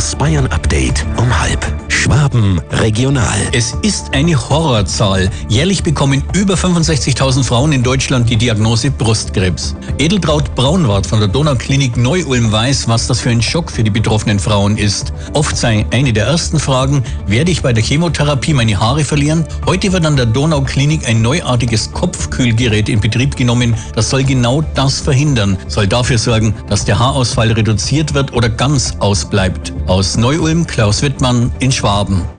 Das Bayern Update um 12:30. Schwaben regional. Es ist eine Horrorzahl. Jährlich bekommen über 65.000 Frauen in Deutschland die Diagnose Brustkrebs. Edeltraud Braunwart von der Donauklinik Neu-Ulm weiß, was das für ein Schock für die betroffenen Frauen ist. Oft sei eine der ersten Fragen, werde ich bei der Chemotherapie meine Haare verlieren? Heute wird an der Donauklinik ein neuartiges Kopfkühlgerät in Betrieb genommen. Das soll genau das verhindern, soll dafür sorgen, dass der Haarausfall reduziert wird oder ganz ausbleibt. Aus Neu-Ulm, Klaus Wittmann in Schwaben.